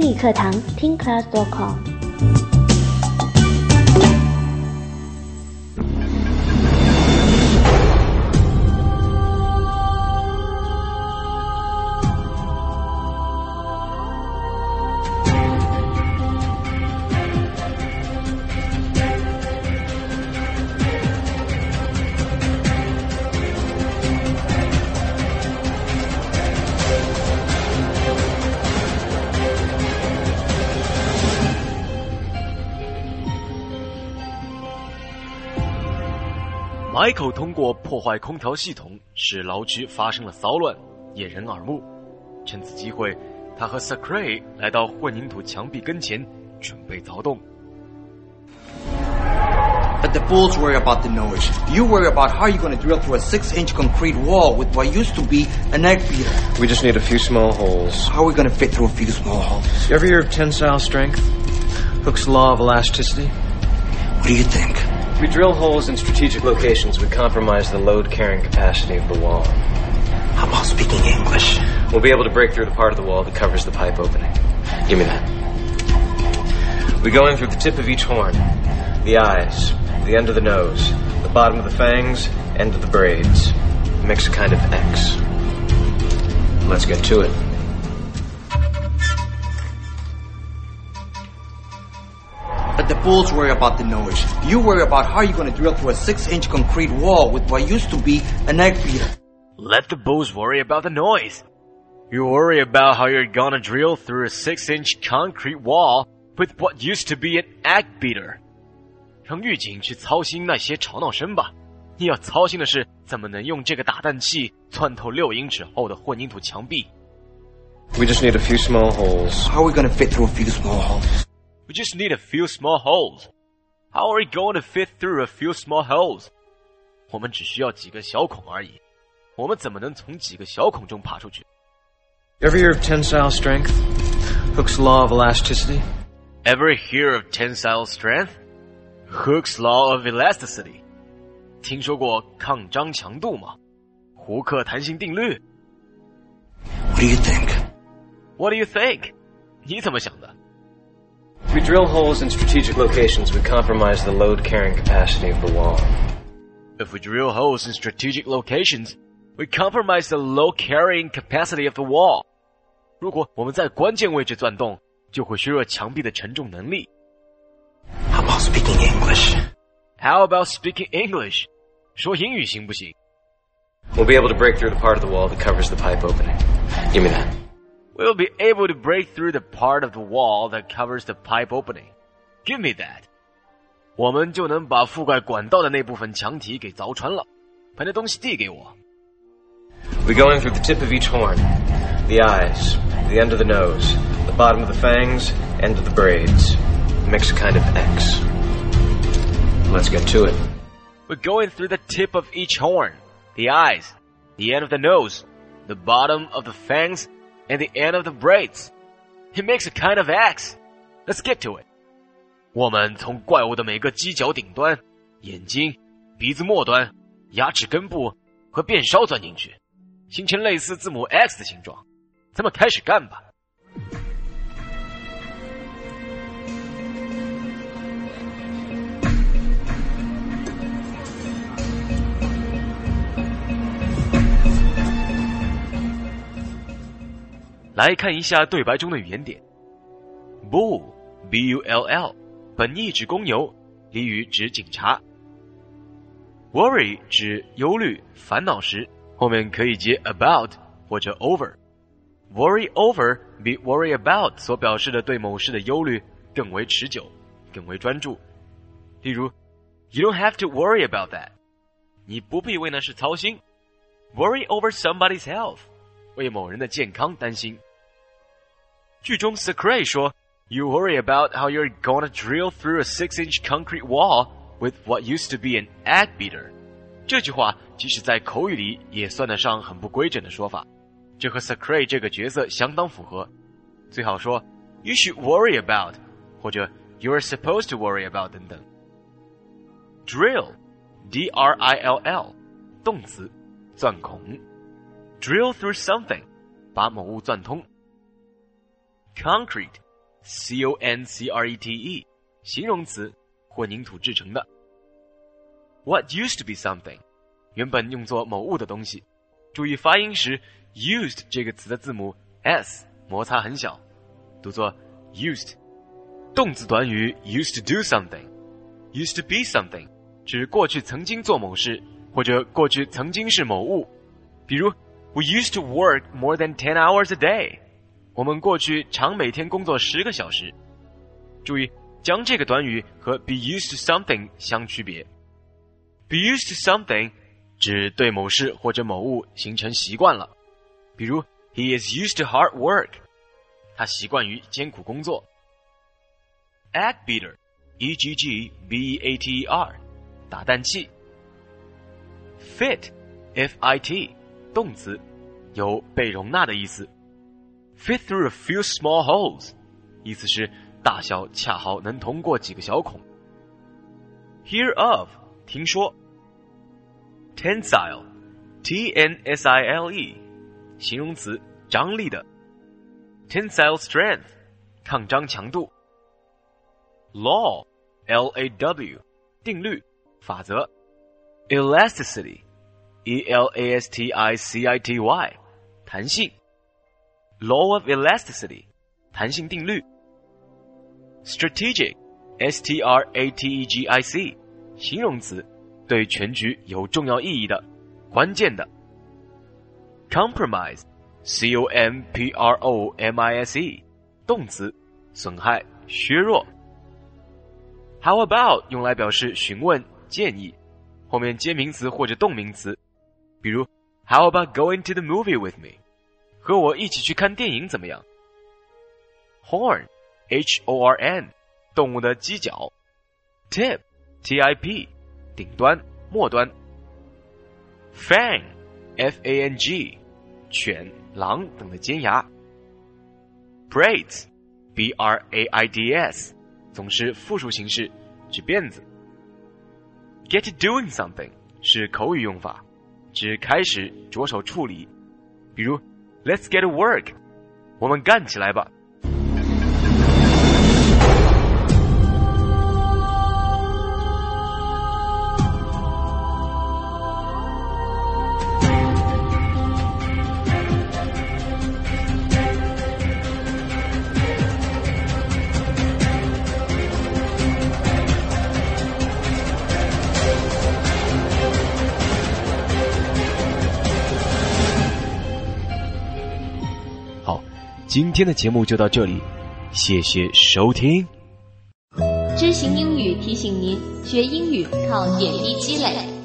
英语课堂听 class.com。 Michael 通过破坏空调系统使牢区发生了骚乱，掩人耳目。趁此机会，他和 Sacre 来到混凝土墙壁跟前，准备凿洞。 But the bulls worry about the noise. You worry about how you're going to drill through a 6-inch concrete wall with what used to be an egg beater. We just need a few small holes. How are we going to fit through a few small holes? You ever hear of tensile strength? Hooke's law of elasticity? What do you think? If we drill holes in strategic locations, we compromise the load-carrying capacity of the wall. How about speaking English? We'll be able to break through the part of the wall that covers the pipe opening. Give me that. We go in through the tip of each horn, the eyes, the end of the nose, the bottom of the fangs, end of the braids. Makes a kind of X. Let's get to it. But the bulls worry about the noise. You worry about how you're going to drill through a 6-inch concrete wall with what used to be an egg beater. Let the bulls worry about the noise. You worry about how you're gonna drill through a 6-inch concrete wall with what used to be an egg beater. 让狱警去操心那些吵闹声吧。你要操心的是怎么能用这个打蛋器窜透6英尺厚的混凝土墙壁。 We just need a few small holes. How are we going to fit through a few small holes? We just need a few small holes. How are we going to fit through a few small holes? 我们只需要几个小孔而已。我们怎么能从几个小孔中爬出去？ You ever hear of tensile strength? Hooke's law of elasticity? Ever hear of tensile strength? Hooke's law of elasticity. 听说过抗张强度吗？胡克弹性定律。 What do you think? What do you think? 你怎么想的？ If we drill holes in strategic locations, we compromise the load-carrying capacity of the wall. If we drill holes in strategic locations, we compromise the load-carrying capacity of the wall. 如果我们在关键位置钻洞，就会削弱墙壁的承重能力。 How about speaking English? How about speaking English? 说英语行不行？ We'll be able to break through the part of the wall that covers the pipe opening. Give me that. We'll be able to break through the part of the wall that covers the pipe opening. Give me that. 我们就能把覆盖管道的那部分墙体给凿穿了。把那东西递给我。 We go in through the tip of each horn, the eyes, the end of the nose, the bottom of the fangs, end of the braids. Makes a kind of X. Let's get to it. We're going through the tip of each horn, the eyes, the end of the nose, the bottom of the fangs, and the end of the braids. It makes a kind of X. Let's get to it. 我们从怪物的每个犄角顶端、眼睛、鼻子末端、牙齿根部和变梢钻进去，形成类似字母 X 的形状。咱们开始干吧。来看一下对白中的语言点。Bull, B-U-L-L, 本意指公牛，俚语指警察。Worry 指忧虑、烦恼时，后面可以接 about 或者 over。Worry over 比 worry about 所表示的对某事的忧虑更为持久，更为专注。例如 You don't have to worry about that. 你不必为那事操心。Worry over somebody's health. 为某人的健康担心。剧中 Sacre 说 You worry about how you're gonna drill through a 6-inch concrete wall with what used to be an egg beater. 这句话即使在口语里也算得上很不规整的说法，这和 Sacre 这个角色相当符合。最好说 You should worry about 或者 You're supposed to worry about 等等。Drill, D-R-I-L-L, 动词，钻孔。Drill through something, 把某物钻通。Concrete, concrete， 形容词，混凝土制成的。What used to be something， 原本用作某物的东西。注意发音时 used 这个词的字母 s 摩擦很小，读作 used。动词短语 used to do something， used to be something， 指过去曾经做某事，或者过去曾经是某物。比如 We used to work more than 10 hours a day， 我们过去常每天工作10个小时。注意将这个短语和 be used to something 相区别。Be used to something 指对某事或者某物形成习惯了，比如 He is used to hard work， 他习惯于艰苦工作。Egg beater， E-G-G-B-E-A-T-E-R， 打蛋器。Fit， F-I-T， 动词，有被容纳的意思。Fit through a few small holes， 意思是大小恰好能通过几个小孔。Hear of， 听说。Tensile， T-N-S-I-L-E， 形容词，张力的。Tensile strength， 抗张强度。Law， L-A-W， 定律，法则。Elasticity， E-L-A-S-T-I-C-I-T-Y， 弹性。Law of elasticity， 弹性定律。Strategic， S-T-R-A-T-E-G-I-C， 形容词，对全局有重要意义的，关键的。Compromise， C-O-M-P-R-O-M-I-S-E， 动词，损害，削弱。How about 用来表示询问、建议，后面接名词或者动名词，比如 How about going to the movie with me？ 和我一起去看电影怎么样？ Horn， H-O-R-N， 动物的犄角。Tip， T-I-P， 顶端、末端。Fang， F-A-N-G， 犬、狼等的尖牙。Braids， B-R-A-I-D-S， 总是复数形式，指辫子。Get to doing something 是口语用法，指开始着手处理，比如 Let's get to work， 我们干起来吧。今天的节目就到这里，谢谢收听。 知行英语提醒您，学英语靠点滴积累。